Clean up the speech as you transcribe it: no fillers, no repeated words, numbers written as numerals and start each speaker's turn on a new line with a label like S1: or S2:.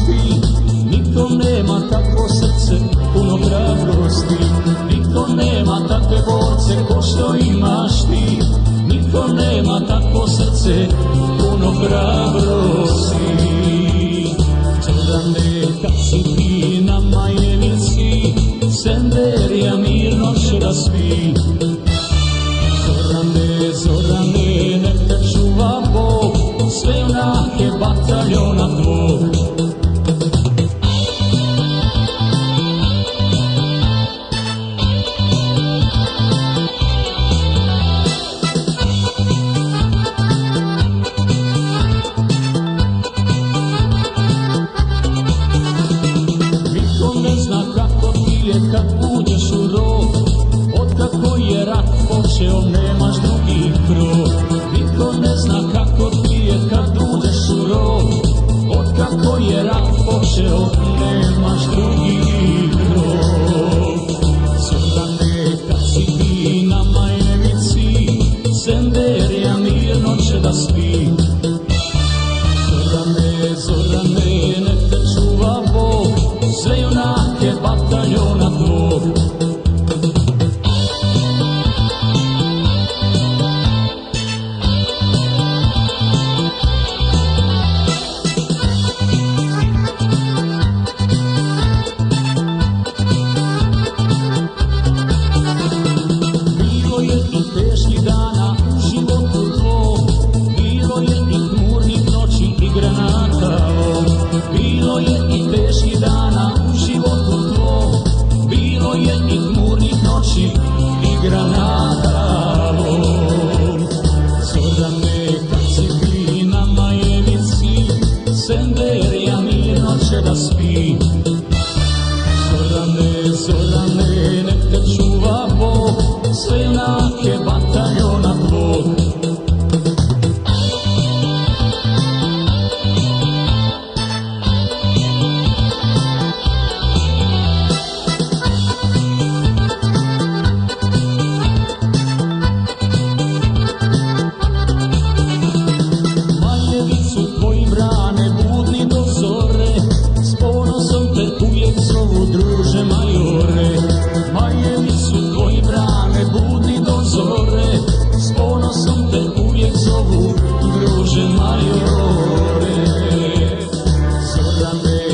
S1: masti, niko nema takvo srce puno hrabrosti, niko nema takve borce ko što imaš ti, niko nema takvo srce puno hrabrosti. Zorane, kad si ti na Majevici, Senderija mirno će da spi. Zorane, Zorane, nek te čuva Bog, sve junake bataljona tvog. Kad uđeš u rov, otkako je rat počeo, nemaš drugi krov. Niko ne zna kako ti je kad uđeš u rov, otkako je rat počeo, nemaš drugi krov. Zorane, kad si ti na Majevici, Senderija mirno će da spi. Zorane, Zorane, nek te čuva Bog, sve junake bataljona tvog. Bilo je i teških dana u životu tvog, bilo je i hmurnih noći i granata. Bilo je i teških dana u životu tvog, bilo je i hmurnih noći i granata. Zorane, kad si ti na Majevici, Senderija mirno će da spi. Zorane, Zorane, nek te čuva Bog, sve junake bataljona tvog. Druže majore, Majevicu tvoji brane budni do zore, s ponosom te uvijek zovu druže majore. Zorane,